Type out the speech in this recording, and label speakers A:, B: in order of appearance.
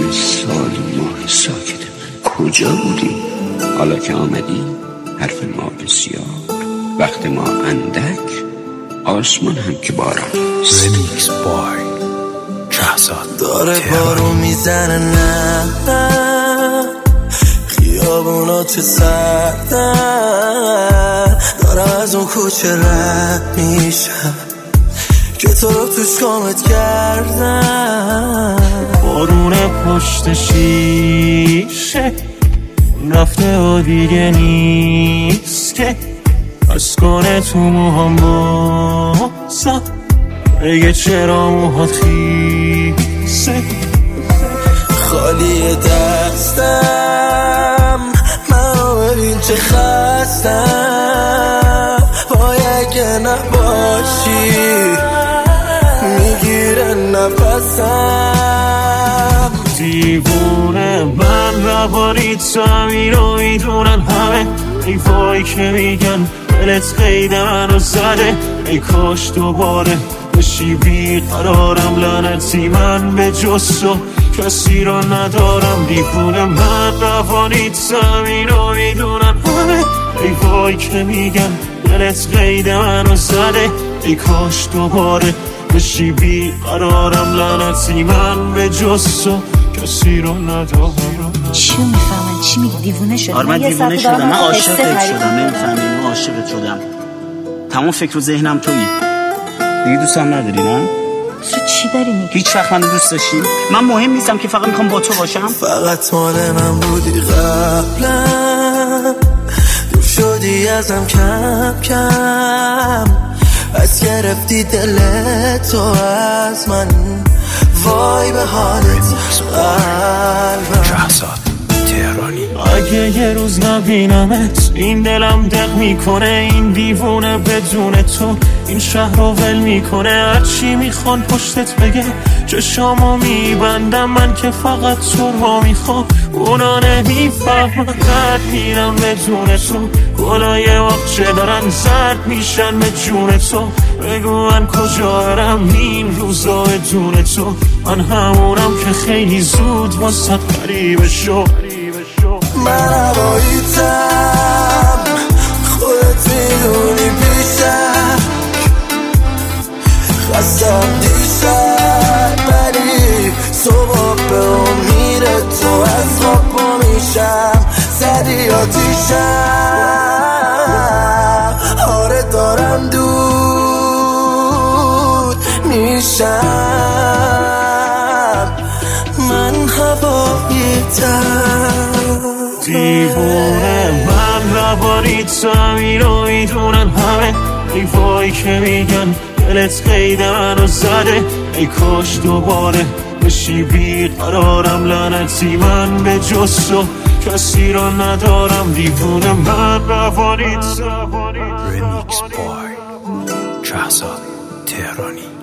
A: سالی ماه ساکت من کجا بودی؟ حالا که آمدی حرف ما بسیار، وقت ما اندک، آسمان هم که باران است.
B: رمیکس بای شهزاد
C: داره بارو میزنه نه خیابونات سردن، دارم از اون کوچه رد میشم که تو رو توش کامت کردم.
D: بارون پشت شیشه رفته و دیگه نیست که از کنه تو موهام بازم بگه چرا موهات خیسه.
C: خالی دستم منو ببین چه خستم، وای اگه نباشی میگیره نفسم.
D: دیوونه من روانی تو همینو میدونن همه، ای وای که میگن دلت قید منو زده، ای کاش دوباره بشی بیقرارم. لعنتی من به جز تو کسی را ندارم. دیوونه من روانی تو همینو میدونن همه، ای وای که میگن دلت قید منو زده، ای کاش دوباره بشی بیقرارم. لعنتی من به جز تو کسی را ندارم.
E: چی میفهمن؟ چی میگی؟ دیوونه شد؟
F: آره من دیوونه شدم، من عاشقت شدم، نمیفهمی؟ من عاشقت شدم، تمام فکر و ذهنم تویی. دیگه دوستم نداری نه؟
E: تو چی داری میگی؟
F: هیچ وقت منو دوست داشتی؟ من مهم نیستم که، فقط میخوام با تو باشم.
C: فقط مال من بودی قبلا، دور شدی ازم کم کم، از گرفتی دل تو از من، وای به حالت قلبم.
B: شهزاد تهرانی.
D: اگه یه روز نبینمت این دلم دق میکنه، این دیوونه بدون تو این شهر رو ول میکنه. هرچی میخوان پشتت بگه چشامو میبندم، من که فقط تو رو میخوام. اونا نمیفهمن درد میرم بدون تو، گلای واقچه دارن زرد میشن به جون تو. بگو من کجا برم این روزا بدون تو، من همونم که خیلی زود واسه غریبه شو.
C: من هواییتم خودت میدونی پیشم، خستم دیشب ولی صبح به امید تو از خواب پا میشم. زدی آتیشم، آره دارم دود میشم. من هواییتم.
D: دیوونه من روانی تو همینو میدونن همه، ای وای که میگن دلت قید منو زده، ای کاش دوباره بشی بیقرارم. لعنتی من به جز تو کسی را ندارم. دیوونه من روانی تو.
B: رمیکس بای شهزاد تهرانی.